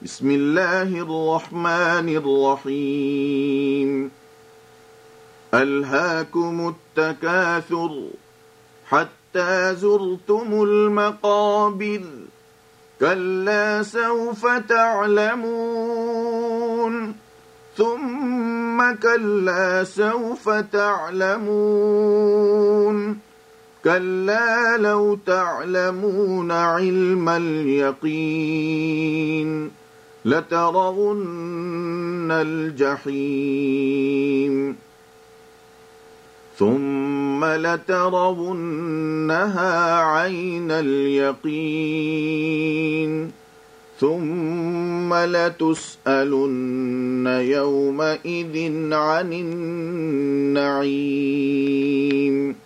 بسم الله الرحمن الرحيم ألهاكم التكاثر حتى زرتم المقابر كلا سوف تعلمون ثم كلا سوف تعلمون كلا لو تعلمون علم اليقين لترون الجحيم ثم لترونها عين اليقين ثم لتسألن يومئذ عن النعيم